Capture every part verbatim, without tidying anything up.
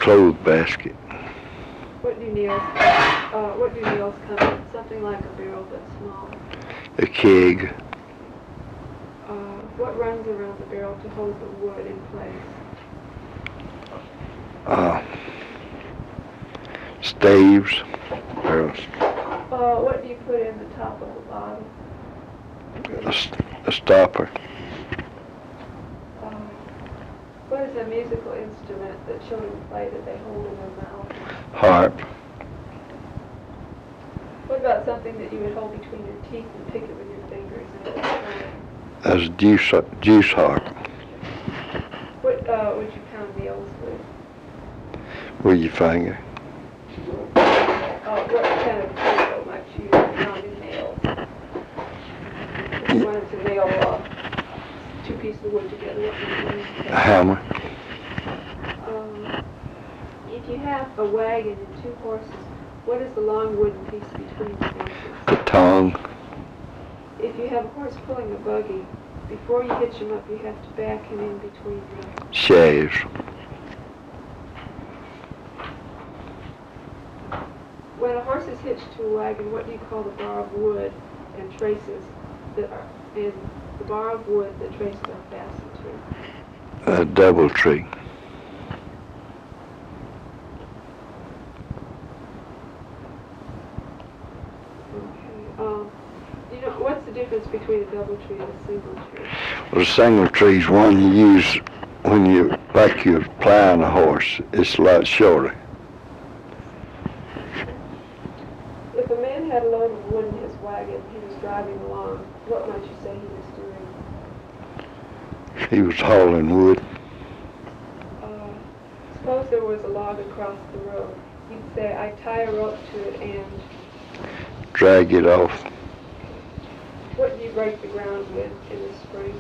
clothes basket. What do nails, uh, what do nails come in? Something like a barrel but small. A keg. Uh, what runs around the barrel to hold the wood in place? Uh, staves. Barrels. Uh, what do you put in the top of the bottle? A, a stopper. Uh, what is a musical instrument that children play that they hold in their mouth? Harp. What about something that you would hold between your teeth and pick it with your fingers? As a juice, juice harp. What uh, would you pound nails with? With your finger. Uh, what kind of tool might you pound in nails? If you wanted to nail uh, two pieces of wood together, what would you use? A hammer. Um, if you have a wagon and two horses, what is the long wooden piece between the horses? A tongue. If you have a horse pulling a buggy, before you hitch him up, you have to back him in between the Shaves. When a horse is hitched to a wagon, what do you call the bar of wood and traces that are and the bar of wood that traces are fastened to? A double tree. Um, you know, what's the difference between a double tree and a single tree? Well, a single tree is one you use when you, like you're plowing a horse. It's a lot shorter. If a man had a load of wood in his wagon, he was driving along, what might you say he was doing? He was hauling wood. Uh, suppose there was a log across the road. You'd say, I tie a rope to it and... Drag it off. What do you break the ground with in the spring?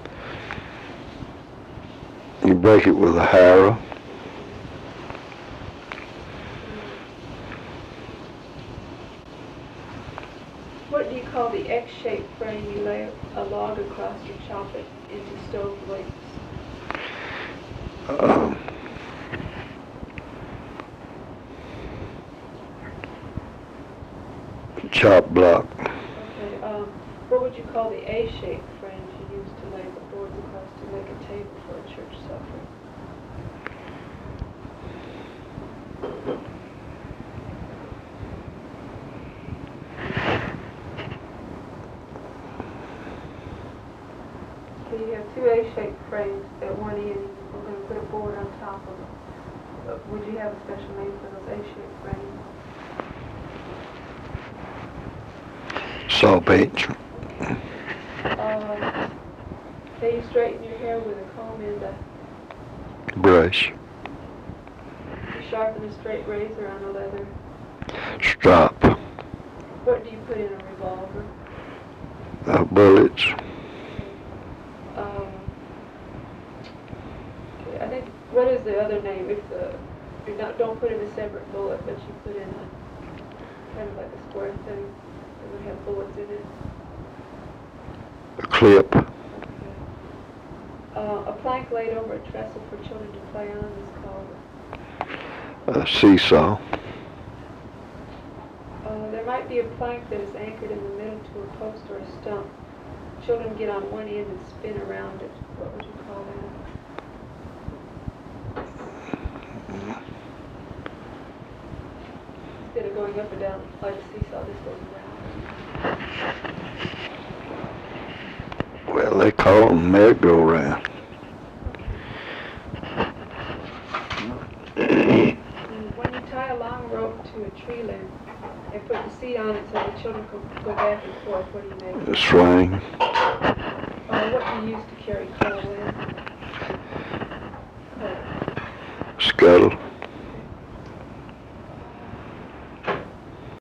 You break it with a harrow. What do you call the X-shaped frame you lay a log across and chop it into stove lengths? Um, chop block. Okay, um, what would you call the A-shaped frames you use to lay the boards across to make a table for a church supper? So you have two A-shaped frames at one end. We're going to put a board on top of them. Uh, would you have a special name for those A-shaped frames? Saw bench. Uh, say you straighten your hair with a comb and a... Brush. You sharpen a straight razor on a leather. Strop. What do you put in a revolver? Uh, bullets. Um, okay, I think, what is the other name? If the, you not, don't put in a separate bullet, but you put in a, kind of like a square thing that would have bullets in it. A clip. Okay. Uh, a plank laid over a trestle for children to play on is called? A seesaw. Uh, there might be a plank that is anchored in the middle to a post or a stump. Children get on one end and spin around it. What would you call that? Instead of going up and down like a seesaw, this goes around. Well, they call them merry-go-round. When you tie a long rope to a tree limb and put the seat on it so the children can go back and forth, what do you make? A swing. Uh, what do you use to carry coal in? Coal. Scuttle.